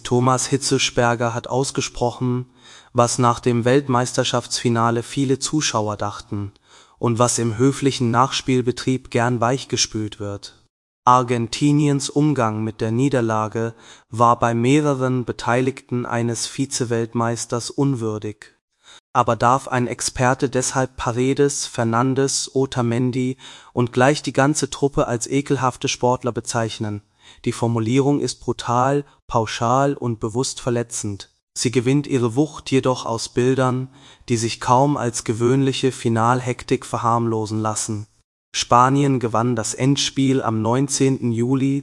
Thomas Hitzelsperger hat ausgesprochen, was nach dem Weltmeisterschaftsfinale viele Zuschauer dachten und was im höflichen Nachspielbetrieb gern weichgespült wird. Argentiniens Umgang mit der Niederlage war bei mehreren Beteiligten eines Vize-Weltmeisters unwürdig. Aber darf ein Experte deshalb Paredes, Fernandes, Otamendi und gleich die ganze Truppe als ekelhafte Sportler bezeichnen? Die Formulierung ist brutal, pauschal und bewusst verletzend. Sie gewinnt ihre Wucht jedoch aus Bildern, die sich kaum als gewöhnliche Finalhektik verharmlosen lassen. Spanien gewann das Endspiel am 19. Juli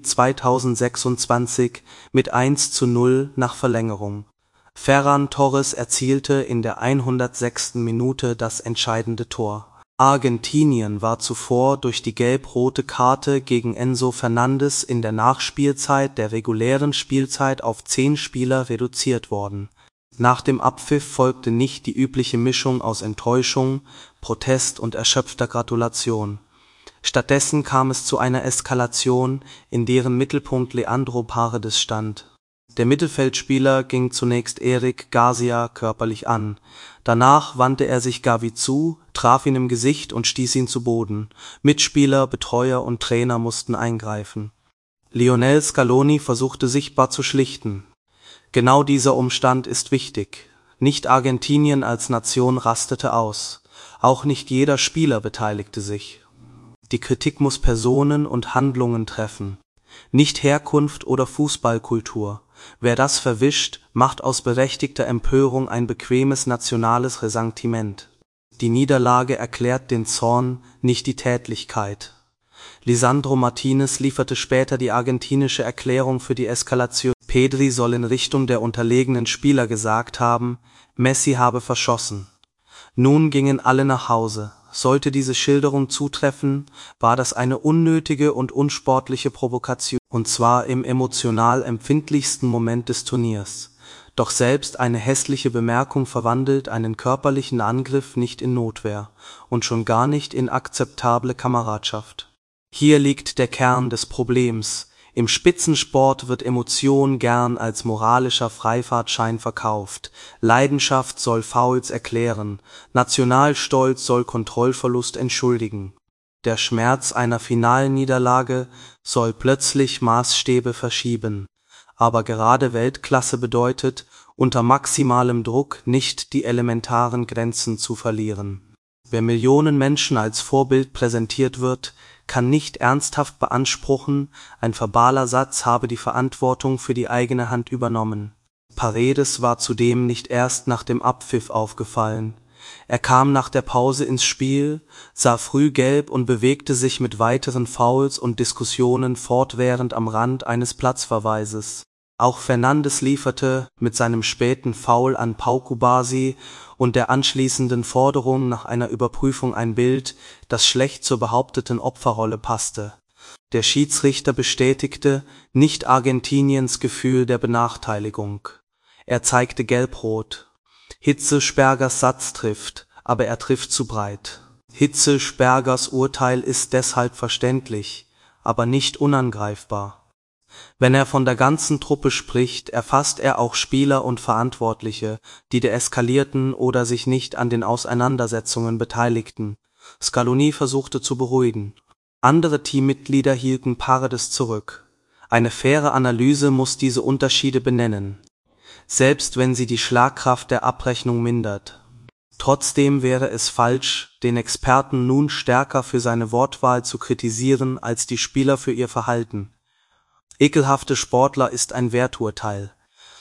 2026 mit 1:0 nach Verlängerung. Ferran Torres erzielte in der 106. Minute das entscheidende Tor. Argentinien war zuvor durch die gelb-rote Karte gegen Enzo Fernandes in der Nachspielzeit der regulären Spielzeit auf 10 Spieler reduziert worden. Nach dem Abpfiff folgte nicht die übliche Mischung aus Enttäuschung, Protest und erschöpfter Gratulation. Stattdessen kam es zu einer Eskalation, in deren Mittelpunkt Leandro Paredes stand. Der Mittelfeldspieler ging zunächst Eric Garcia körperlich an. Danach wandte er sich Gavi zu, traf ihn im Gesicht und stieß ihn zu Boden. Mitspieler, Betreuer und Trainer mussten eingreifen. Lionel Scaloni versuchte sichtbar zu schlichten. Genau dieser Umstand ist wichtig. Nicht Argentinien als Nation rastete aus. Auch nicht jeder Spieler beteiligte sich. Die Kritik muss Personen und Handlungen treffen, nicht Herkunft oder Fußballkultur. Wer das verwischt, macht aus berechtigter Empörung ein bequemes nationales Ressentiment. Die Niederlage erklärt den Zorn, nicht die Tätlichkeit. Lisandro Martinez lieferte später die argentinische Erklärung für die Eskalation. Pedri soll in Richtung der unterlegenen Spieler gesagt haben, Messi habe verschossen. Nun gingen alle nach Hause. Sollte diese Schilderung zutreffen, war das eine unnötige und unsportliche Provokation, und zwar im emotional empfindlichsten Moment des Turniers. Doch selbst eine hässliche Bemerkung verwandelt einen körperlichen Angriff nicht in Notwehr und schon gar nicht in akzeptable Kameradschaft. Hier liegt der Kern des Problems. Im Spitzensport wird Emotion gern als moralischer Freifahrtschein verkauft. Leidenschaft soll Fouls erklären, Nationalstolz soll Kontrollverlust entschuldigen. Der Schmerz einer Finalniederlage soll plötzlich Maßstäbe verschieben. Aber gerade Weltklasse bedeutet, unter maximalem Druck nicht die elementaren Grenzen zu verlieren. Wer Millionen Menschen als Vorbild präsentiert wird, kann nicht ernsthaft beanspruchen, ein verbaler Satz habe die Verantwortung für die eigene Hand übernommen. Paredes war zudem nicht erst nach dem Abpfiff aufgefallen. Er kam nach der Pause ins Spiel, sah früh gelb und bewegte sich mit weiteren Fouls und Diskussionen fortwährend am Rand eines Platzverweises. Auch Fernandes lieferte mit seinem späten Foul an Pau Kubasi und der anschließenden Forderung nach einer Überprüfung ein Bild, das schlecht zur behaupteten Opferrolle passte. Der Schiedsrichter bestätigte nicht Argentiniens Gefühl der Benachteiligung. Er zeigte gelb-rot. Hitzelspergers Satz trifft, aber er trifft zu breit. Hitzelspergers Urteil ist deshalb verständlich, aber nicht unangreifbar. Wenn er von der ganzen Truppe spricht, erfasst er auch Spieler und Verantwortliche, die deeskalierten oder sich nicht an den Auseinandersetzungen beteiligten. Scaloni versuchte zu beruhigen. Andere Teammitglieder hielten Paredes zurück. Eine faire Analyse muss diese Unterschiede benennen, selbst wenn sie die Schlagkraft der Abrechnung mindert. Trotzdem wäre es falsch, den Experten nun stärker für seine Wortwahl zu kritisieren als die Spieler für ihr Verhalten. Ekelhafte Sportler ist ein Werturteil,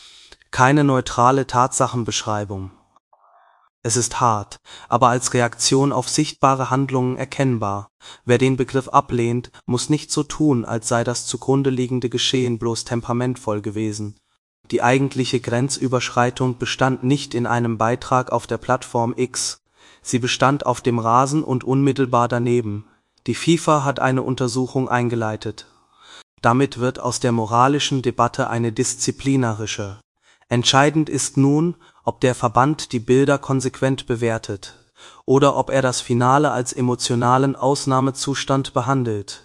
keine neutrale Tatsachenbeschreibung. Es ist hart, aber als Reaktion auf sichtbare Handlungen erkennbar. Wer den Begriff ablehnt, muss nicht so tun, als sei das zugrunde liegende Geschehen bloß temperamentvoll gewesen. Die eigentliche Grenzüberschreitung bestand nicht in einem Beitrag auf der Plattform X, sie bestand auf dem Rasen und unmittelbar daneben. Die FIFA hat eine Untersuchung eingeleitet. Damit wird aus der moralischen Debatte eine disziplinarische. Entscheidend ist nun, ob der Verband die Bilder konsequent bewertet oder ob er das Finale als emotionalen Ausnahmezustand behandelt.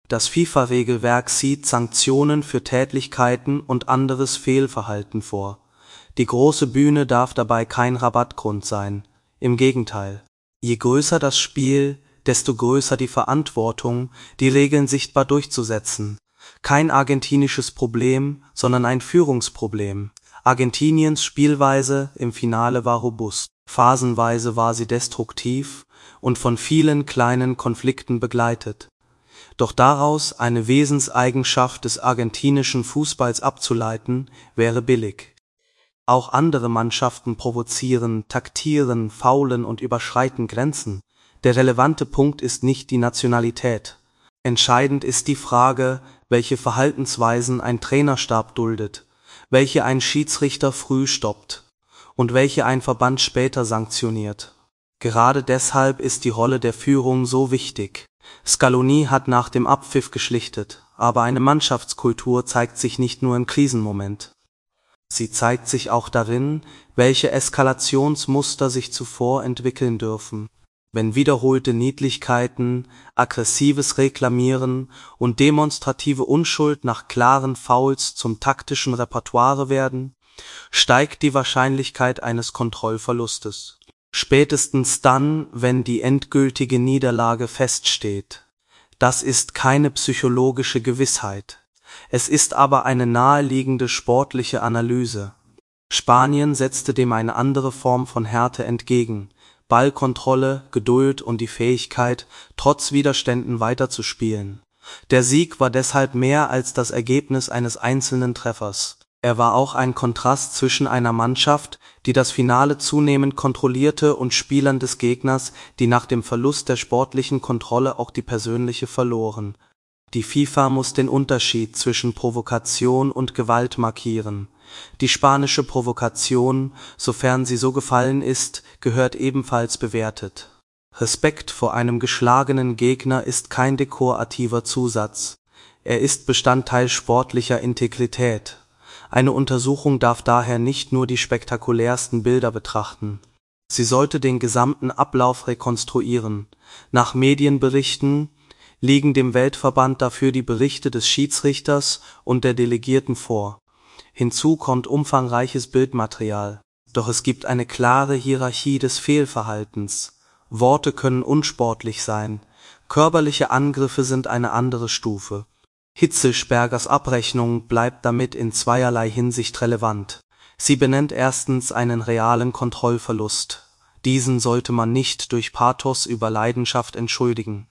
Das FIFA-Regelwerk sieht Sanktionen für Tätlichkeiten und anderes Fehlverhalten vor. Die große Bühne darf dabei kein Rabattgrund sein. Im Gegenteil. Je größer das Spiel, desto größer die Verantwortung, die Regeln sichtbar durchzusetzen. Kein argentinisches Problem, sondern ein Führungsproblem. Argentiniens Spielweise im Finale war robust. Phasenweise war sie destruktiv und von vielen kleinen Konflikten begleitet. Doch daraus eine Wesenseigenschaft des argentinischen Fußballs abzuleiten, wäre billig. Auch andere Mannschaften provozieren, taktieren, faulen und überschreiten Grenzen. Der relevante Punkt ist nicht die Nationalität. Entscheidend ist die Frage, welche Verhaltensweisen ein Trainerstab duldet, welche ein Schiedsrichter früh stoppt und welche ein Verband später sanktioniert. Gerade deshalb ist die Rolle der Führung so wichtig. Scaloni hat nach dem Abpfiff geschlichtet, aber eine Mannschaftskultur zeigt sich nicht nur im Krisenmoment. Sie zeigt sich auch darin, welche Eskalationsmuster sich zuvor entwickeln dürfen. Wenn wiederholte Niedlichkeiten, aggressives Reklamieren und demonstrative Unschuld nach klaren Fouls zum taktischen Repertoire werden, steigt die Wahrscheinlichkeit eines Kontrollverlustes. Spätestens dann, wenn die endgültige Niederlage feststeht. Das ist keine psychologische Gewissheit. Es ist aber eine naheliegende sportliche Analyse. Spanien setzte dem eine andere Form von Härte entgegen: Ballkontrolle, Geduld und die Fähigkeit, trotz Widerständen weiterzuspielen. Der Sieg war deshalb mehr als das Ergebnis eines einzelnen Treffers. Er war auch ein Kontrast zwischen einer Mannschaft, die das Finale zunehmend kontrollierte, und Spielern des Gegners, die nach dem Verlust der sportlichen Kontrolle auch die persönliche verloren. Die FIFA muss den Unterschied zwischen Provokation und Gewalt markieren. Die spanische Provokation, sofern sie so gefallen ist, gehört ebenfalls bewertet. Respekt vor einem geschlagenen Gegner ist kein dekorativer Zusatz. Er ist Bestandteil sportlicher Integrität. Eine Untersuchung darf daher nicht nur die spektakulärsten Bilder betrachten. Sie sollte den gesamten Ablauf rekonstruieren. Nach Medienberichten liegen dem Weltverband dafür die Berichte des Schiedsrichters und der Delegierten vor. Hinzu kommt umfangreiches Bildmaterial. Doch es gibt eine klare Hierarchie des Fehlverhaltens. Worte können unsportlich sein, körperliche Angriffe sind eine andere Stufe. Hitzelspergers Abrechnung bleibt damit in zweierlei Hinsicht relevant. Sie benennt erstens einen realen Kontrollverlust. Diesen sollte man nicht durch Pathos über Leidenschaft entschuldigen.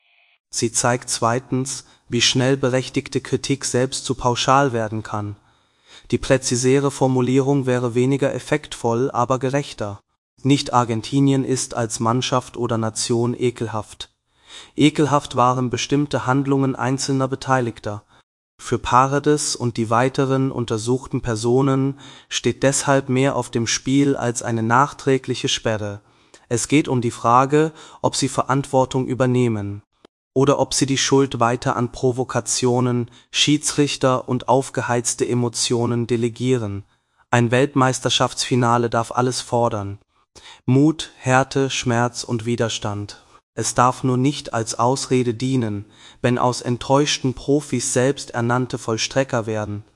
Sie zeigt zweitens, wie schnell berechtigte Kritik selbst zu pauschal werden kann. Die präzisere Formulierung wäre weniger effektvoll, aber gerechter. Nicht Argentinien ist als Mannschaft oder Nation ekelhaft. Ekelhaft waren bestimmte Handlungen einzelner Beteiligter. Für Paredes und die weiteren untersuchten Personen steht deshalb mehr auf dem Spiel als eine nachträgliche Sperre. Es geht um die Frage, ob sie Verantwortung übernehmen oder ob sie die Schuld weiter an Provokationen, Schiedsrichter und aufgeheizte Emotionen delegieren. Ein Weltmeisterschaftsfinale darf alles fordern: Mut, Härte, Schmerz und Widerstand. Es darf nur nicht als Ausrede dienen, wenn aus enttäuschten Profis selbst ernannte Vollstrecker werden.